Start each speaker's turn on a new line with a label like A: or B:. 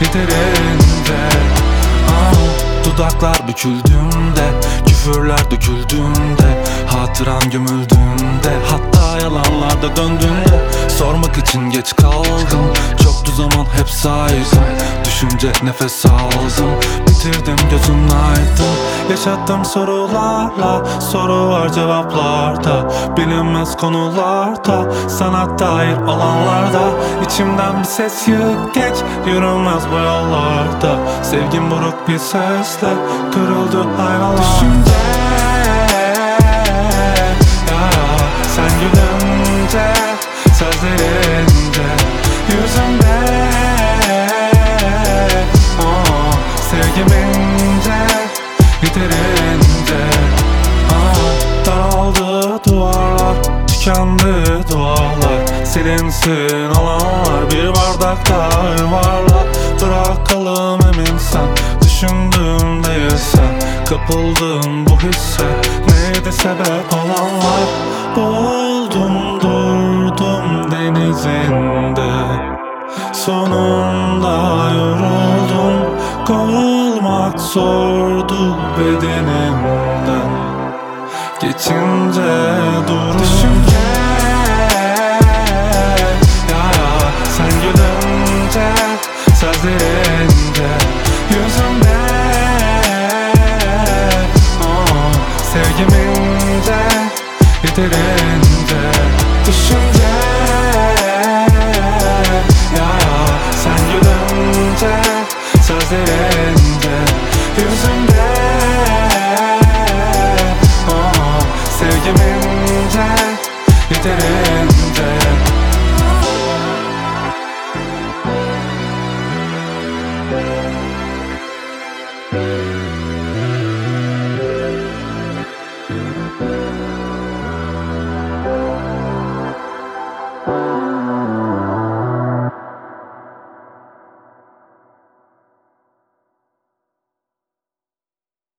A: yeterince. Dudaklar büküldüğünde, küfürler döküldüğünde, hatıran gömüldüğünde, hatta yalanlarda döndüğünde, sormak için geç kaldım. Çoktu zaman hep saydım, düşünce nefes aldım. Bitirdim gözün aydın, yaşattım sorularla. Soru var cevaplarda, bilinmez konularda, sana dair olanlarda. İçimden bir ses yık geç, yürünmez bu yollarda. Sevgim buruk bir sesle kırıldı aynalar. Düşünce ya, sen gülünce, sözlerince, yüzümde sevgim ince, yeterince. Daraldı duvarlar, tükendi dualar, silinsin olanlar, bir bardakta yuvarla. Bırakalım emin sen, düşündüğüm değilsen, kapıldım bu hisse. Neydi sebep olanlar? Boğuldum durdum denizinde, sonunda yoruldum. Kovulmak zordu bedenimden, geçince durur. Düşünce ya, sen gülünce, sözlerince, yüzümde sevgim ince, yeterince. Düşünce ya, sen gülünce, sözlerin